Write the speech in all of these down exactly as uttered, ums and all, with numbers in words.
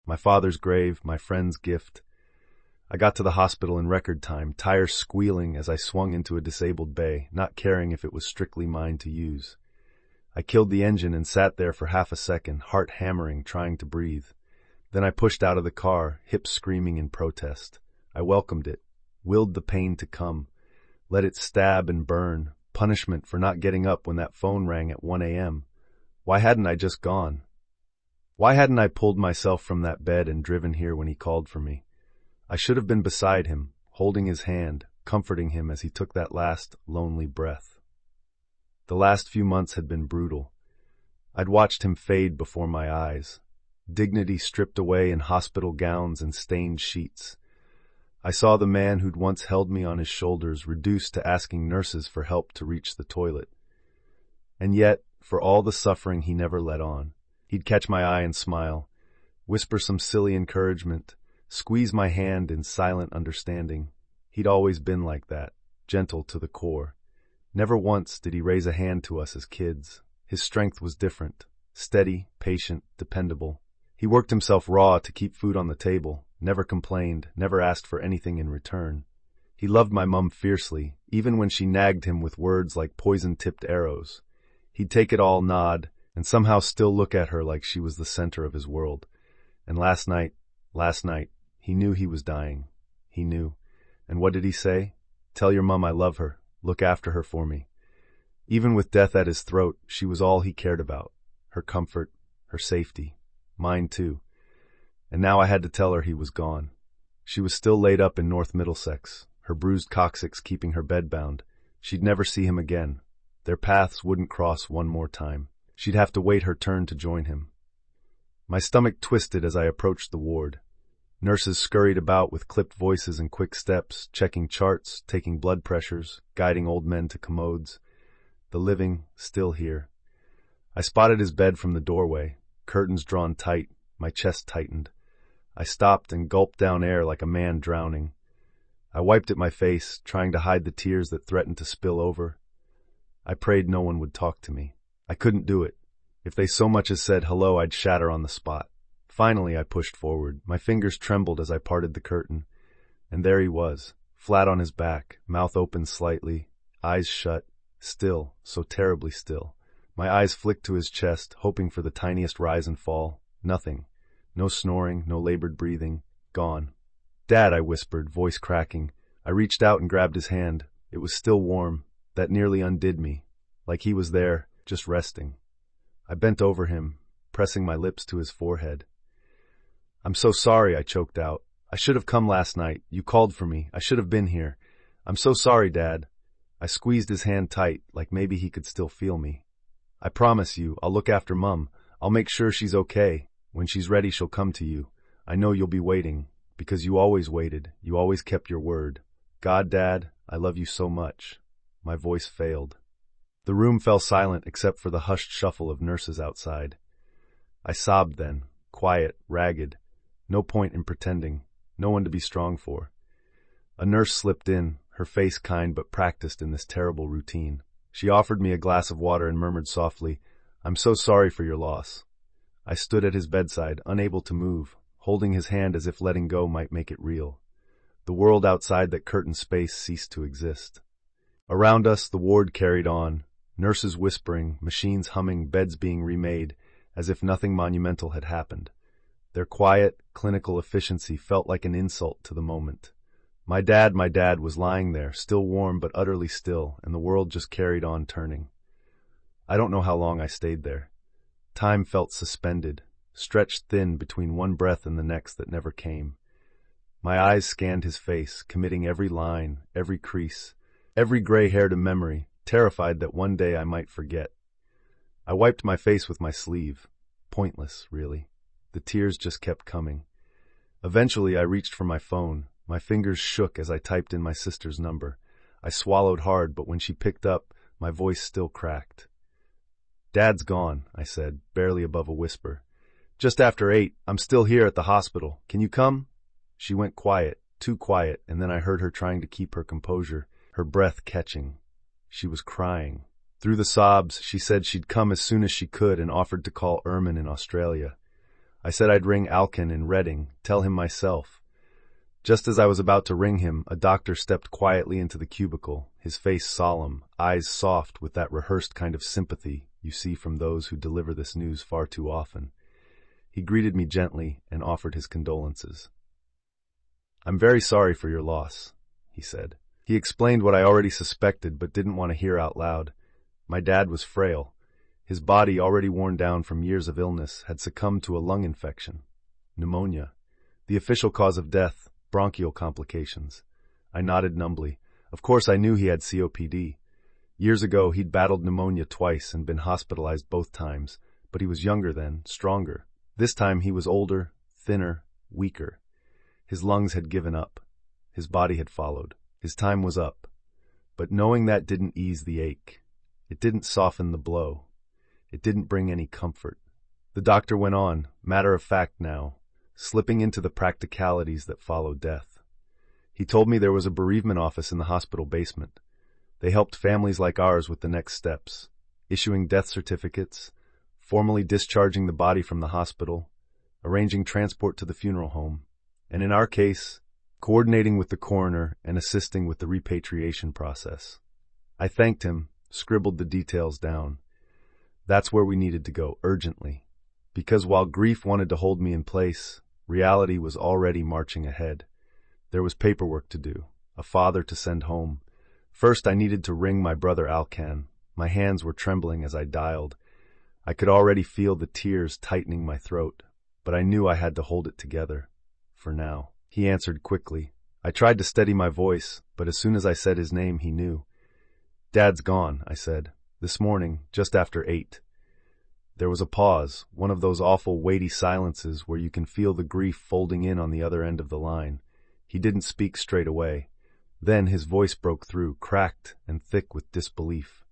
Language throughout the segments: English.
My father's grave, my friend's gift. I got to the hospital in record time, tires squealing as I swung into a disabled bay, not caring if it was strictly mine to use. I killed the engine and sat there for half a second, heart hammering, trying to breathe. Then I pushed out of the car, hips screaming in protest. I welcomed it, willed the pain to come, let it stab and burn, punishment for not getting up when that phone rang at one a.m. Why hadn't I just gone? Why hadn't I pulled myself from that bed and driven here when he called for me? I should have been beside him, holding his hand, comforting him as he took that last, lonely breath. The last few months had been brutal. I'd watched him fade before my eyes, dignity stripped away in hospital gowns and stained sheets. I saw the man who'd once held me on his shoulders reduced to asking nurses for help to reach the toilet. And yet, for all the suffering, he never let on. He'd catch my eye and smile, whisper some silly encouragement, squeeze my hand in silent understanding. He'd always been like that, gentle to the core. Never once did he raise a hand to us as kids. His strength was different, steady, patient, dependable. He worked himself raw to keep food on the table, never complained, never asked for anything in return. He loved my mum fiercely, even when she nagged him with words like poison-tipped arrows. He'd take it all, nod, and somehow still look at her like she was the center of his world. And last night, last night, he knew he was dying. He knew. And what did he say? Tell your mum I love her. Look after her for me. Even with death at his throat, she was all he cared about. Her comfort, her safety. Mine too. And now I had to tell her he was gone. She was still laid up in North Middlesex, her bruised coccyx keeping her bedbound. She'd never see him again. Their paths wouldn't cross one more time. She'd have to wait her turn to join him. My stomach twisted as I approached the ward. Nurses scurried about with clipped voices and quick steps, checking charts, taking blood pressures, guiding old men to commodes. The living, still here. I spotted his bed from the doorway, curtains drawn tight, my chest tightened. I stopped and gulped down air like a man drowning. I wiped at my face, trying to hide the tears that threatened to spill over. I prayed no one would talk to me. I couldn't do it. If they so much as said hello, I'd shatter on the spot. Finally, I pushed forward. My fingers trembled as I parted the curtain. And there he was, flat on his back, mouth open slightly, eyes shut, still, so terribly still. My eyes flicked to his chest, hoping for the tiniest rise and fall. Nothing. No snoring, no labored breathing. Gone. Dad, I whispered, voice cracking. I reached out and grabbed his hand. It was still warm. That nearly undid me. Like he was there, just resting. I bent over him, pressing my lips to his forehead. I'm so sorry, I choked out. I should have come last night. You called for me. I should have been here. I'm so sorry, Dad. I squeezed his hand tight, like maybe he could still feel me. I promise you, I'll look after Mum. I'll make sure she's okay. When she's ready, she'll come to you. I know you'll be waiting, because you always waited. You always kept your word. God, Dad, I love you so much. My voice failed. The room fell silent except for the hushed shuffle of nurses outside. I sobbed then, quiet, ragged. No point in pretending. No one to be strong for. A nurse slipped in, her face kind but practiced in this terrible routine. She offered me a glass of water and murmured softly, I'm so sorry for your loss. I stood at his bedside, unable to move, holding his hand as if letting go might make it real. The world outside that curtained space ceased to exist. Around us, the ward carried on, nurses whispering, machines humming, beds being remade, as if nothing monumental had happened. Their quiet, clinical efficiency felt like an insult to the moment. My dad, my dad was lying there, still warm but utterly still, and the world just carried on turning. I don't know how long I stayed there. Time felt suspended, stretched thin between one breath and the next that never came. My eyes scanned his face, committing every line, every crease, every gray hair to memory, terrified that one day I might forget. I wiped my face with my sleeve. Pointless, really. The tears just kept coming. Eventually, I reached for my phone. My fingers shook as I typed in my sister's number. I swallowed hard, but when she picked up, my voice still cracked. Dad's gone, I said, barely above a whisper. Just after eight, I'm still here at the hospital. Can you come? She went quiet, too quiet, and then I heard her trying to keep her composure, her breath catching. She was crying. Through the sobs, she said she'd come as soon as she could and offered to call Ermin in Australia. I said I'd ring Alkin in Reading, tell him myself. Just as I was about to ring him, a doctor stepped quietly into the cubicle, his face solemn, eyes soft with that rehearsed kind of sympathy you see from those who deliver this news far too often. He greeted me gently and offered his condolences. "I'm very sorry for your loss," he said. He explained what I already suspected but didn't want to hear out loud. My dad was frail. His body, already worn down from years of illness, had succumbed to a lung infection. Pneumonia. The official cause of death, bronchial complications. I nodded numbly. Of course I knew he had C O P D. Years ago he'd battled pneumonia twice and been hospitalized both times, but he was younger then, stronger. This time he was older, thinner, weaker. His lungs had given up. His body had followed. His time was up. But knowing that didn't ease the ache. It didn't soften the blow. It didn't bring any comfort. The doctor went on, matter of fact now, slipping into the practicalities that follow death. He told me there was a bereavement office in the hospital basement. They helped families like ours with the next steps, issuing death certificates, formally discharging the body from the hospital, arranging transport to the funeral home, and in our case, coordinating with the coroner and assisting with the repatriation process. I thanked him, scribbled the details down. That's where we needed to go, urgently. Because while grief wanted to hold me in place, reality was already marching ahead. There was paperwork to do, a father to send home. First, I needed to ring my brother Alkan. My hands were trembling as I dialed. I could already feel the tears tightening my throat, but I knew I had to hold it together. For now. He answered quickly. I tried to steady my voice, but as soon as I said his name, he knew. "Dad's gone," I said. "This morning, just after eight." There was a pause, one of those awful weighty silences where you can feel the grief folding in on the other end of the line. He didn't speak straight away. Then his voice broke through, cracked and thick with disbelief.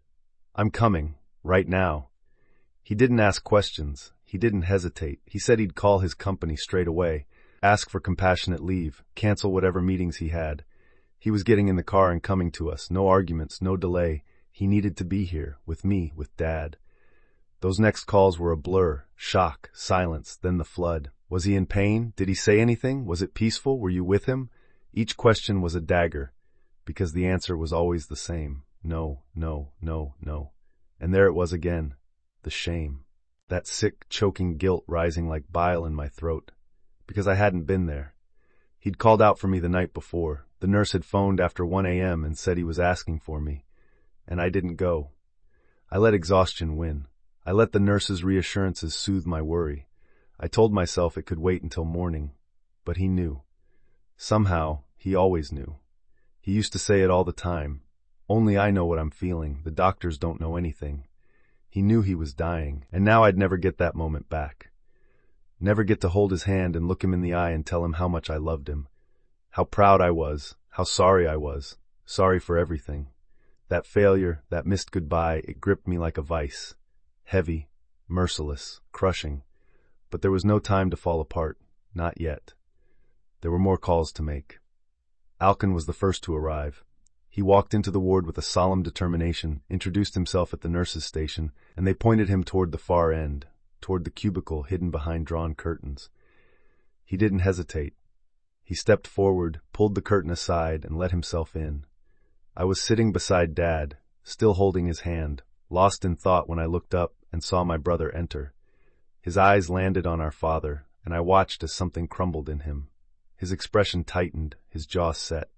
"I'm coming, right now." He didn't ask questions. He didn't hesitate. He said he'd call his company straight away, ask for compassionate leave, cancel whatever meetings he had. He was getting in the car and coming to us. No arguments, no delay. He needed to be here, with me, with Dad. Those next calls were a blur, shock, silence, then the flood. Was he in pain? Did he say anything? Was it peaceful? Were you with him? Each question was a dagger, because the answer was always the same. No, no, no, no. And there it was again. The shame. That sick, choking guilt rising like bile in my throat. Because I hadn't been there. He'd called out for me the night before. The nurse had phoned after one a.m. and said he was asking for me. And I didn't go. I let exhaustion win. I let the nurse's reassurances soothe my worry. I told myself it could wait until morning. But he knew. Somehow, he always knew. He used to say it all the time. Only I know what I'm feeling. The doctors don't know anything. He knew he was dying, and now I'd never get that moment back. Never get to hold his hand and look him in the eye and tell him how much I loved him. How proud I was, how sorry I was, sorry for everything. That failure, that missed goodbye, it gripped me like a vice. Heavy, merciless, crushing. But there was no time to fall apart, not yet. There were more calls to make. Alkan was the first to arrive. He walked into the ward with a solemn determination, introduced himself at the nurse's station, and they pointed him toward the far end, toward the cubicle hidden behind drawn curtains. He didn't hesitate. He stepped forward, pulled the curtain aside, and let himself in. I was sitting beside Dad, still holding his hand, lost in thought when I looked up and saw my brother enter. His eyes landed on our father, and I watched as something crumbled in him. His expression tightened, his jaw set.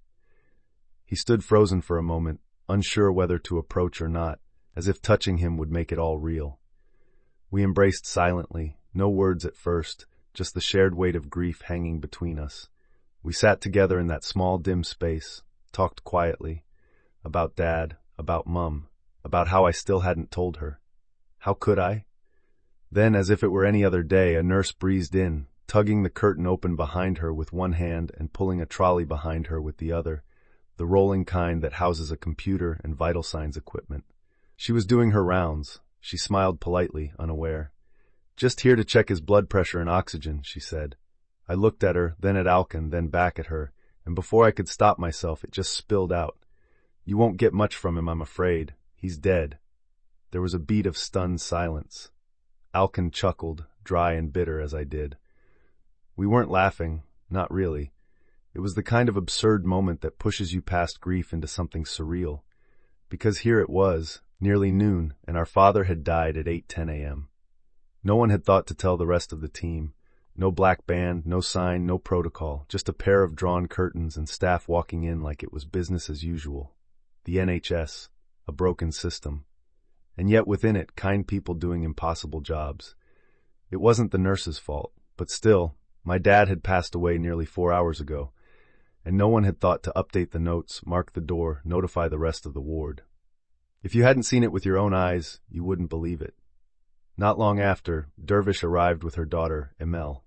He stood frozen for a moment, unsure whether to approach or not, as if touching him would make it all real. We embraced silently, no words at first, just the shared weight of grief hanging between us. We sat together in that small, dim space, talked quietly, about Dad, about Mum, about how I still hadn't told her. How could I? Then, as if it were any other day, a nurse breezed in, tugging the curtain open behind her with one hand and pulling a trolley behind her with the other, the rolling kind that houses a computer and vital signs equipment. She was doing her rounds. She smiled politely, unaware. "Just here to check his blood pressure and oxygen," she said. I looked at her, then at Alkan, then back at her, and before I could stop myself, it just spilled out. "You won't get much from him, I'm afraid. He's dead." There was a beat of stunned silence. Alkan chuckled, dry and bitter as I did. We weren't laughing, not really. It was the kind of absurd moment that pushes you past grief into something surreal. Because here it was, nearly noon, and our father had died at eight ten a.m. No one had thought to tell the rest of the team. No black band, no sign, no protocol, just a pair of drawn curtains and staff walking in like it was business as usual. The N H S, a broken system. And yet within it, kind people doing impossible jobs. It wasn't the nurse's fault, but still, my dad had passed away nearly four hours ago, and no one had thought to update the notes, mark the door, notify the rest of the ward. If you hadn't seen it with your own eyes, you wouldn't believe it. Not long after, Dervish arrived with her daughter, Emel.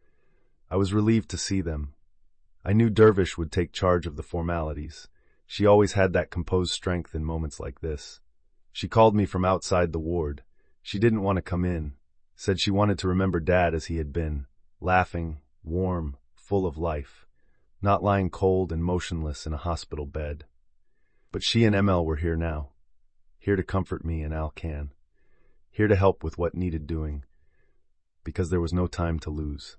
I was relieved to see them. I knew Dervish would take charge of the formalities. She always had that composed strength in moments like this. She called me from outside the ward. She didn't want to come in. Said she wanted to remember Dad as he had been, laughing, warm, full of life, not lying cold and motionless in a hospital bed. But she and Emel were here now, here to comfort me and Alcan, here to help with what needed doing, because there was no time to lose.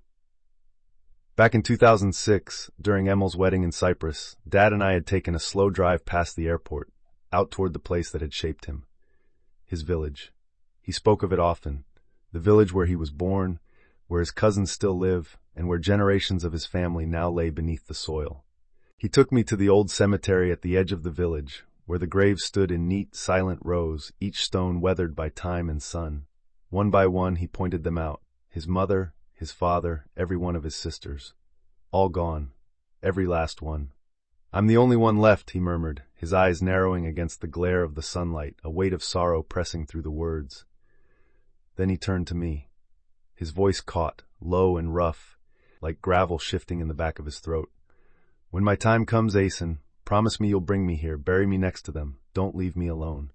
Back in two thousand six, during Emel's wedding in Cyprus, Dad and I had taken a slow drive past the airport, out toward the place that had shaped him. His village. He spoke of it often. The village where he was born, where his cousins still live, and where generations of his family now lay beneath the soil. He took me to the old cemetery at the edge of the village, where the graves stood in neat, silent rows, each stone weathered by time and sun. One by one he pointed them out, his mother, his father, every one of his sisters. All gone, every last one. "I'm the only one left," he murmured, his eyes narrowing against the glare of the sunlight, a weight of sorrow pressing through the words. Then he turned to me. His voice caught, low and rough, like gravel shifting in the back of his throat. "When my time comes, Asen, promise me you'll bring me here, bury me next to them. Don't leave me alone."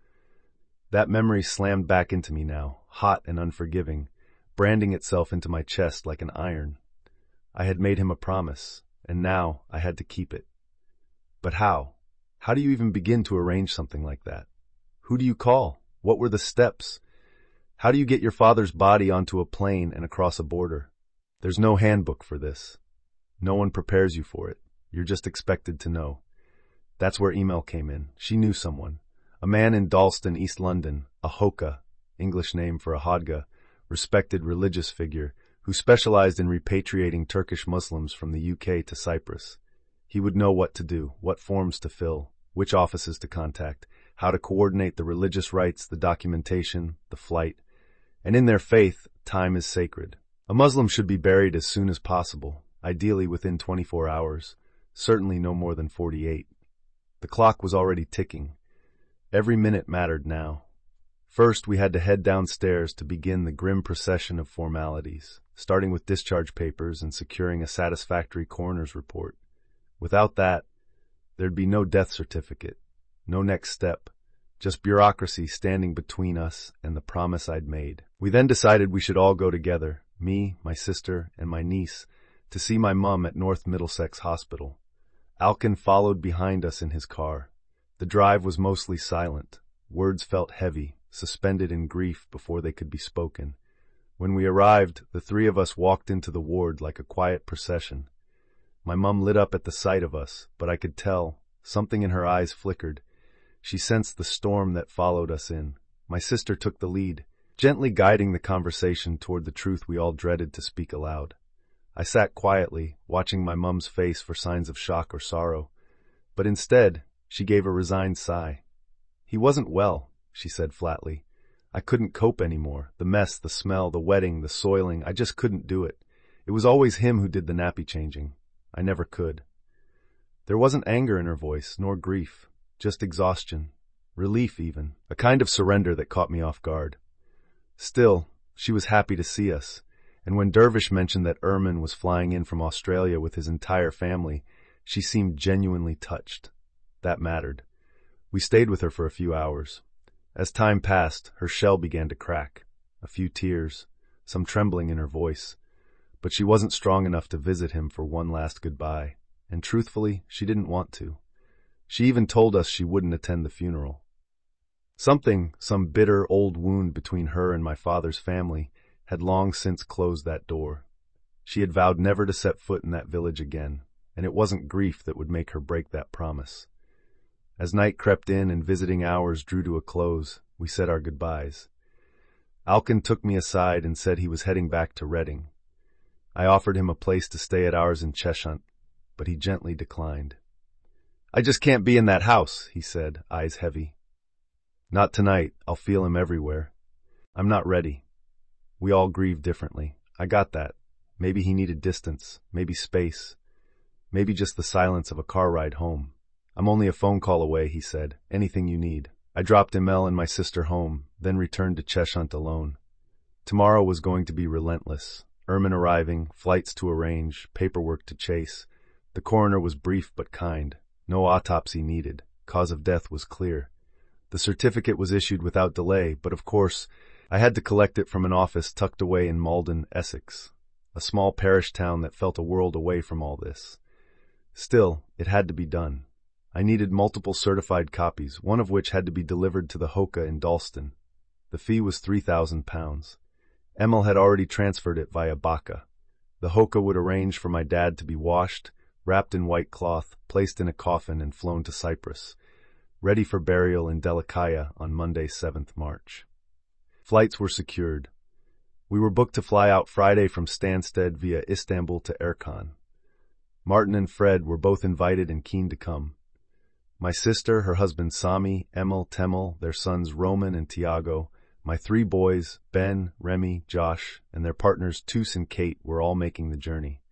That memory slammed back into me now, hot and unforgiving, branding itself into my chest like an iron. I had made him a promise, and now I had to keep it. But how? How do you even begin to arrange something like that? Who do you call? What were the steps? How do you get your father's body onto a plane and across a border? There's no handbook for this. No one prepares you for it. You're just expected to know. That's where Emel came in. She knew someone. A man in Dalston, East London, a Hoka, English name for a Hodga, respected religious figure, who specialized in repatriating Turkish Muslims from the U K to Cyprus. He would know what to do, what forms to fill, which offices to contact, how to coordinate the religious rites, the documentation, the flight. And in their faith, time is sacred. A Muslim should be buried as soon as possible, ideally within twenty-four hours, certainly no more than forty-eight. The clock was already ticking. Every minute mattered now. First, we had to head downstairs to begin the grim procession of formalities, starting with discharge papers and securing a satisfactory coroner's report. Without that, there'd be no death certificate, no next step, just bureaucracy standing between us and the promise I'd made. We then decided we should all go together, me, my sister, and my niece, to see my mum at North Middlesex Hospital. Alcan followed behind us in his car. The drive was mostly silent. Words felt heavy, suspended in grief before they could be spoken. When we arrived, the three of us walked into the ward like a quiet procession. My mum lit up at the sight of us, but I could tell, something in her eyes flickered. She sensed the storm that followed us in. My sister took the lead, gently guiding the conversation toward the truth we all dreaded to speak aloud. I sat quietly, watching my mum's face for signs of shock or sorrow, but instead, she gave a resigned sigh. "He wasn't well," she said flatly. "I couldn't cope anymore. The mess, the smell, the wetting, the soiling, I just couldn't do it. It was always him who did the nappy changing. I never could." There wasn't anger in her voice, nor grief, just exhaustion, relief even, a kind of surrender that caught me off guard. Still, she was happy to see us, and when Dervish mentioned that Ermin was flying in from Australia with his entire family, she seemed genuinely touched. That mattered. We stayed with her for a few hours. As time passed, her shell began to crack. A few tears, some trembling in her voice. But she wasn't strong enough to visit him for one last goodbye, and truthfully, she didn't want to. She even told us she wouldn't attend the funeral. Something, some bitter old wound between her and my father's family, had long since closed that door. She had vowed never to set foot in that village again, and it wasn't grief that would make her break that promise. As night crept in and visiting hours drew to a close, we said our goodbyes. Alkin took me aside and said he was heading back to Reading. I offered him a place to stay at ours in Cheshunt, but he gently declined. "I just can't be in that house," he said, eyes heavy. "Not tonight. I'll feel him everywhere. I'm not ready." We all grieved differently. I got that. Maybe he needed distance, maybe space, maybe just the silence of a car ride home. "I'm only a phone call away," he said. "Anything you need." I dropped Emel and my sister home, then returned to Cheshunt alone. Tomorrow was going to be relentless. Ermin arriving, flights to arrange, paperwork to chase. The coroner was brief but kind. No autopsy needed. Cause of death was clear. The certificate was issued without delay, but of course, I had to collect it from an office tucked away in Malden, Essex, a small parish town that felt a world away from all this. Still, it had to be done. I needed multiple certified copies, one of which had to be delivered to the Hoka in Dalston. The fee was three thousand pounds. Emil had already transferred it via Baca. The Hoka would arrange for my dad to be washed, wrapped in white cloth, placed in a coffin and flown to Cyprus, ready for burial in Delikaya on Monday, seventh March. Flights were secured. We were booked to fly out Friday from Stansted via Istanbul to Erkan. Martin and Fred were both invited and keen to come. My sister, her husband Sami, Emil, Temel, their sons Roman and Tiago, my three boys, Ben, Remy, Josh, and their partners Tus and Kate were all making the journey.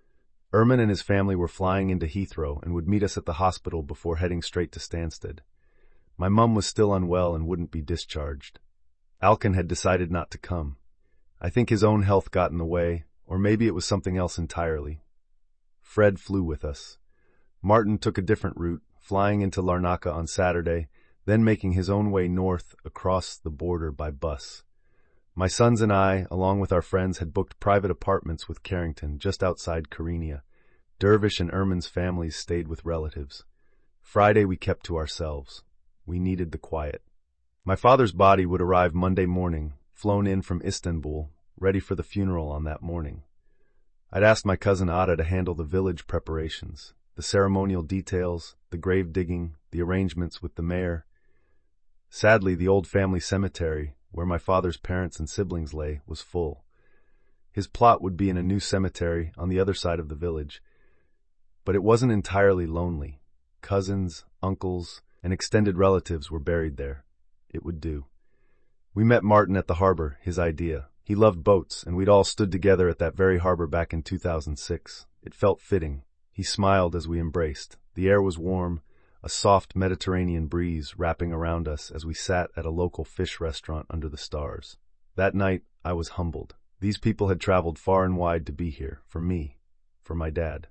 Ermin and his family were flying into Heathrow and would meet us at the hospital before heading straight to Stansted. My mum was still unwell and wouldn't be discharged. Alkin had decided not to come. I think his own health got in the way, or maybe it was something else entirely. Fred flew with us. Martin took a different route, flying into Larnaca on Saturday, then making his own way north across the border by bus. My sons and I, along with our friends, had booked private apartments with Carrington just outside Kyrenia. Dervish and Ermin's families stayed with relatives. Friday we kept to ourselves. We needed the quiet. My father's body would arrive Monday morning, flown in from Istanbul, ready for the funeral on that morning. I'd asked my cousin Ada to handle the village preparations, the ceremonial details, the grave digging, the arrangements with the mayor. Sadly, the old family cemetery, where my father's parents and siblings lay, was full. His plot would be in a new cemetery on the other side of the village. But it wasn't entirely lonely. Cousins, uncles, and extended relatives were buried there. It would do. We met Martin at the harbor, his idea. He loved boats, and we'd all stood together at that very harbor back in two thousand six. It felt fitting. He smiled as we embraced. The air was warm, a soft Mediterranean breeze wrapping around us as we sat at a local fish restaurant under the stars. That night, I was humbled. These people had traveled far and wide to be here, for me, for my dad.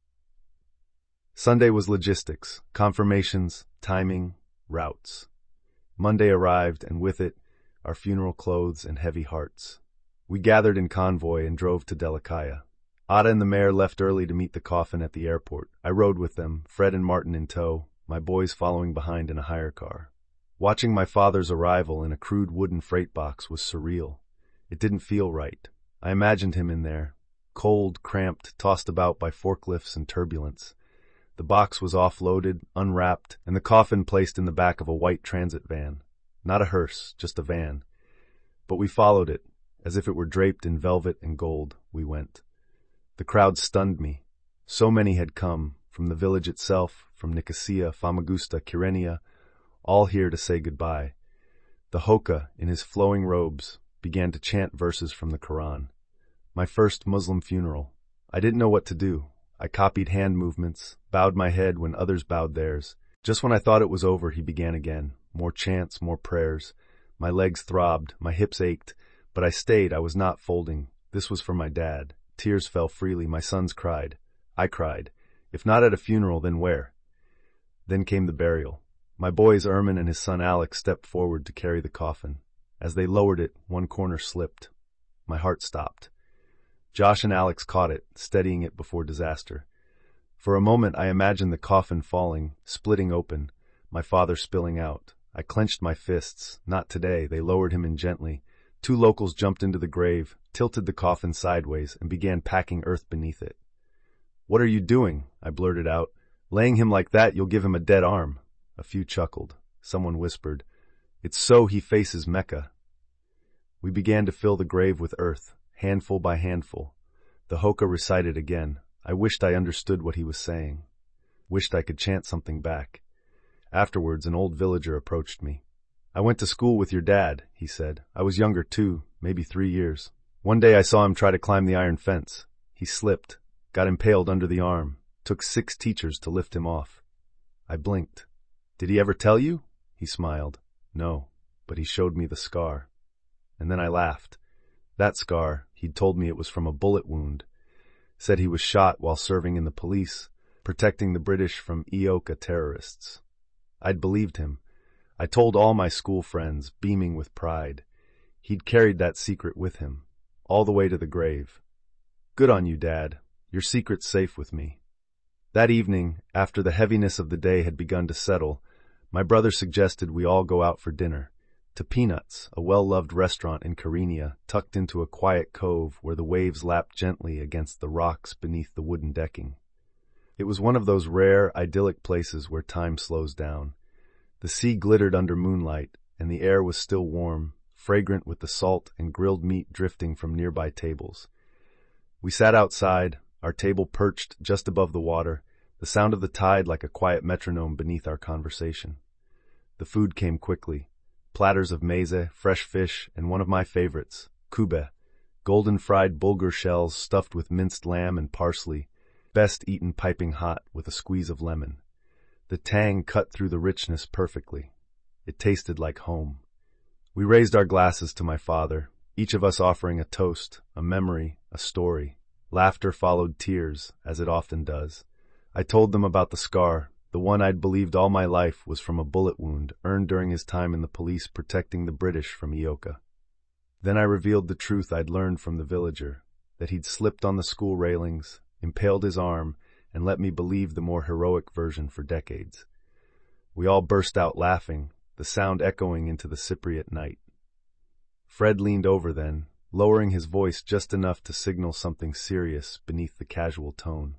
Sunday was logistics, confirmations, timing, routes. Monday arrived, and with it, our funeral clothes and heavy hearts. We gathered in convoy and drove to Delikaya. Ada and the mayor left early to meet the coffin at the airport. I rode with them, Fred and Martin in tow, my boys following behind in a hire car. Watching my father's arrival in a crude wooden freight box was surreal. It didn't feel right. I imagined him in there, cold, cramped, tossed about by forklifts and turbulence. The box was offloaded, unwrapped, and the coffin placed in the back of a white transit van. Not a hearse, just a van. But we followed it. As if it were draped in velvet and gold, we went. The crowd stunned me. So many had come, from the village itself, from Nicosia, Famagusta, Kyrenia, all here to say goodbye. The Hoka, in his flowing robes, began to chant verses from the Quran. My first Muslim funeral. I didn't know what to do. I copied hand movements, bowed my head when others bowed theirs. Just when I thought it was over, he began again. More chants, more prayers. My legs throbbed, my hips ached, but I stayed. I was not folding. This was for my dad. Tears fell freely. My sons cried. I cried. If not at a funeral, then where? Then came the burial. My boys Ermin and his son Alex stepped forward to carry the coffin. As they lowered it, one corner slipped. My heart stopped. Josh and Alex caught it, steadying it before disaster. For a moment I imagined the coffin falling, splitting open, my father spilling out. I clenched my fists. Not today. They lowered him in gently. Two locals jumped into the grave, tilted the coffin sideways, and began packing earth beneath it. "What are you doing?" I blurted out. "Laying him like that, you'll give him a dead arm." A few chuckled. Someone whispered, "It's so he faces Mecca." We began to fill the grave with earth, handful by handful. The Hoka recited again. I wished I understood what he was saying. Wished I could chant something back. Afterwards, an old villager approached me. "I went to school with your dad," he said. "I was younger too, maybe three years. One day I saw him try to climb the iron fence. He slipped, got impaled under the arm. Took six teachers to lift him off." I blinked. "Did he ever tell you?" He smiled. "No, but he showed me the scar." And then I laughed. That scar, he'd told me it was from a bullet wound. Said he was shot while serving in the police, protecting the British from E O K A terrorists. I'd believed him. I told all my school friends, beaming with pride. He'd carried that secret with him, all the way to the grave. Good on you, Dad. Your secret's safe with me. That evening, after the heaviness of the day had begun to settle, my brother suggested we all go out for dinner, to Peanuts, a well-loved restaurant in Kyrenia, tucked into a quiet cove where the waves lapped gently against the rocks beneath the wooden decking. It was one of those rare, idyllic places where time slows down. The sea glittered under moonlight, and the air was still warm, fragrant with the salt and grilled meat drifting from nearby tables. We sat outside, our table perched just above the water, the sound of the tide like a quiet metronome beneath our conversation. The food came quickly. Platters of meze, fresh fish, and one of my favorites, kube, golden fried bulgur shells stuffed with minced lamb and parsley, best eaten piping hot with a squeeze of lemon. The tang cut through the richness perfectly. It tasted like home. We raised our glasses to my father, each of us offering a toast, a memory, a story. Laughter followed tears, as it often does. I told them about the scar. The one I'd believed all my life was from a bullet wound earned during his time in the police protecting the British from E O K A. Then I revealed the truth I'd learned from the villager, that he'd slipped on the school railings, impaled his arm, and let me believe the more heroic version for decades. We all burst out laughing, the sound echoing into the Cypriot night. Fred leaned over then, lowering his voice just enough to signal something serious beneath the casual tone.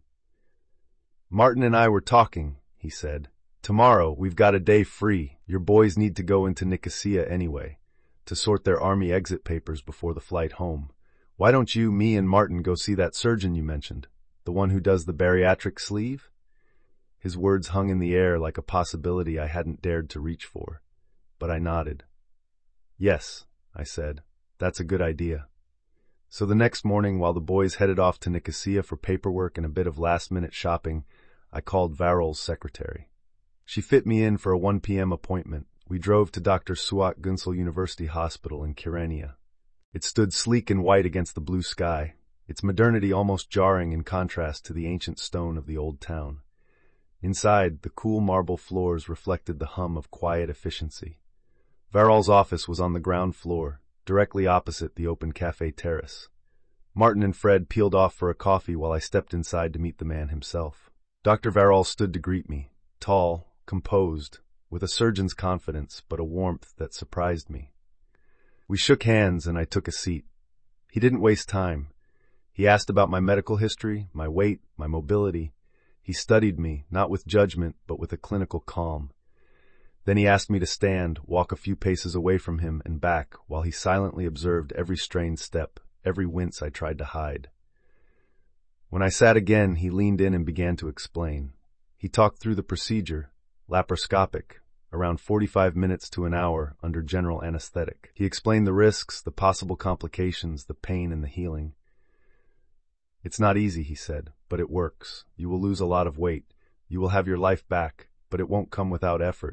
"Martin and I were talking," he said. "Tomorrow we've got a day free. Your boys need to go into Nicosia anyway, to sort their army exit papers before the flight home. Why don't you, me, and Martin go see that surgeon you mentioned, the one who does the bariatric sleeve?" His words hung in the air like a possibility I hadn't dared to reach for, but I nodded. "Yes," I said, "that's a good idea." So the next morning, while the boys headed off to Nicosia for paperwork and a bit of last-minute shopping, I called Varol's secretary. She fit me in for a one p.m. appointment. We drove to Doctor Suat Gunsel University Hospital in Kyrenia. It stood sleek and white against the blue sky, its modernity almost jarring in contrast to the ancient stone of the old town. Inside, the cool marble floors reflected the hum of quiet efficiency. Varol's office was on the ground floor, directly opposite the open cafe terrace. Martin and Fred peeled off for a coffee while I stepped inside to meet the man himself. Doctor Varol stood to greet me, tall, composed, with a surgeon's confidence but a warmth that surprised me. We shook hands and I took a seat. He didn't waste time. He asked about my medical history, my weight, my mobility. He studied me, not with judgment, but with a clinical calm. Then he asked me to stand, walk a few paces away from him and back, while he silently observed every strained step, every wince I tried to hide. When I sat again, he leaned in and began to explain. He talked through the procedure, laparoscopic, around forty-five minutes to an hour under general anesthetic. He explained the risks, the possible complications, the pain and the healing. "It's not easy," he said, "but it works. You will lose a lot of weight. You will have your life back, but it won't come without effort."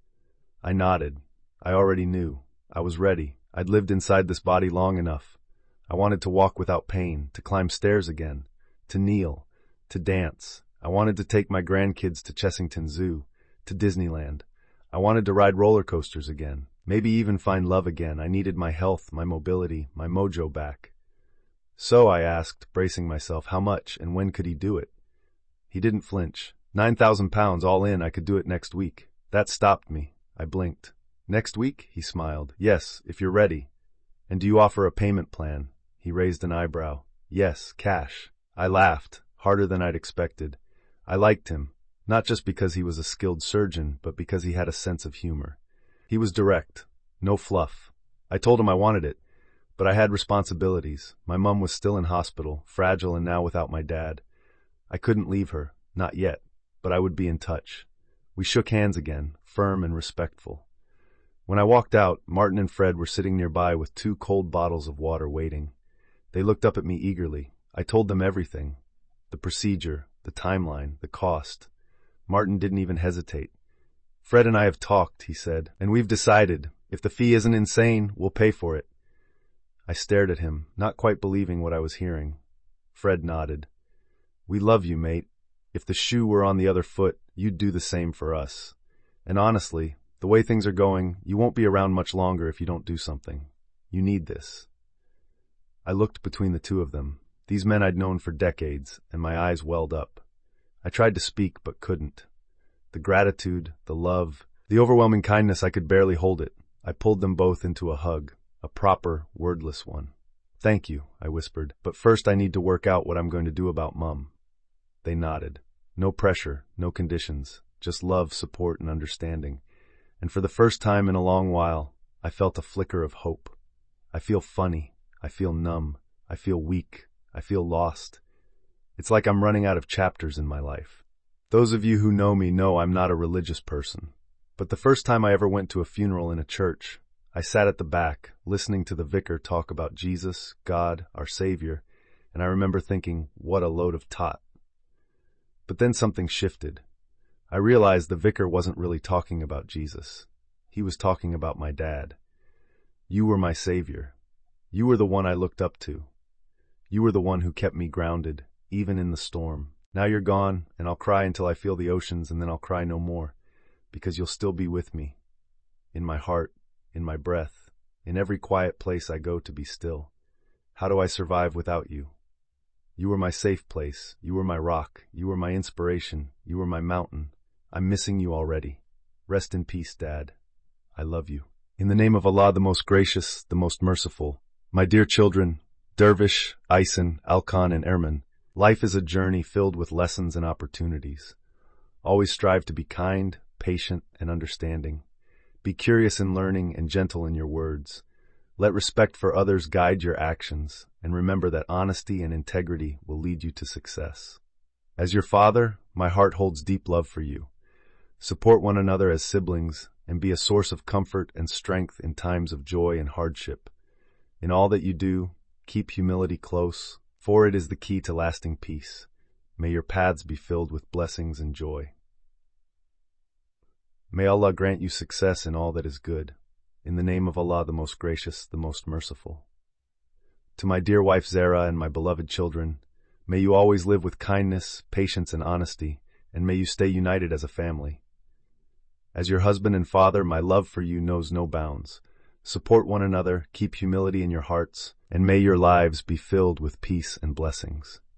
I nodded. I already knew. I was ready. I'd lived inside this body long enough. I wanted to walk without pain, to climb stairs again, to kneel, to dance. I wanted to take my grandkids to Chessington Zoo, to Disneyland. I wanted to ride roller coasters again, maybe even find love again. I needed my health, my mobility, my mojo back. So I asked, bracing myself, how much and when could he do it? He didn't flinch. Nine thousand pounds all in, I could do it next week. That stopped me. I blinked. "Next week?" he smiled. "Yes, if you're ready." And do you offer a payment plan? He raised an eyebrow. Yes, cash. I laughed, harder than I'd expected. I liked him, not just because he was a skilled surgeon, but because he had a sense of humor. He was direct, no fluff. I told him I wanted it, but I had responsibilities. My mum was still in hospital, fragile and now without my dad. I couldn't leave her, not yet, but I would be in touch. We shook hands again, firm and respectful. When I walked out, Martin and Fred were sitting nearby with two cold bottles of water waiting. They looked up at me eagerly. I told them everything. The procedure, the timeline, the cost. Martin didn't even hesitate. Fred and I have talked, he said, and we've decided, if the fee isn't insane, we'll pay for it. I stared at him, not quite believing what I was hearing. Fred nodded. We love you, mate. If the shoe were on the other foot, you'd do the same for us. And honestly, the way things are going, you won't be around much longer if you don't do something. You need this. I looked between the two of them, these men I'd known for decades, and my eyes welled up. I tried to speak, but couldn't. The gratitude, the love, the overwhelming kindness, I could barely hold it. I pulled them both into a hug, a proper, wordless one. Thank you, I whispered, but first I need to work out what I'm going to do about Mum. They nodded. No pressure, no conditions, just love, support, and understanding. And for the first time in a long while, I felt a flicker of hope. I feel funny. I feel numb. I feel weak. I feel lost. It's like I'm running out of chapters in my life. Those of you who know me know I'm not a religious person. But the first time I ever went to a funeral in a church, I sat at the back, listening to the vicar talk about Jesus, God, our Savior, and I remember thinking, what a load of tot. But then something shifted. I realized the vicar wasn't really talking about Jesus. He was talking about my dad. You were my savior. You were the one I looked up to. You were the one who kept me grounded, even in the storm. Now you're gone, and I'll cry until I feel the oceans, and then I'll cry no more, because you'll still be with me, in my heart, in my breath, in every quiet place I go to be still. How do I survive without you? You were my safe place. You were my rock. You were my inspiration. You were my mountain. I'm missing you already. Rest in peace, Dad. I love you. In the name of Allah, the most gracious, the most merciful. My dear children, Dervish, Aysen, Alkan, and Erman, life is a journey filled with lessons and opportunities. Always strive to be kind, patient, and understanding. Be curious in learning and gentle in your words. Let respect for others guide your actions, and remember that honesty and integrity will lead you to success. As your father, my heart holds deep love for you. Support one another as siblings, and be a source of comfort and strength in times of joy and hardship. In all that you do, keep humility close, for it is the key to lasting peace. May your paths be filled with blessings and joy. May Allah grant you success in all that is good. In the name of Allah, the most gracious, the most merciful. To my dear wife Zara and my beloved children, may you always live with kindness, patience, and honesty, and may you stay united as a family. As your husband and father, my love for you knows no bounds. Support one another, keep humility in your hearts, and may your lives be filled with peace and blessings.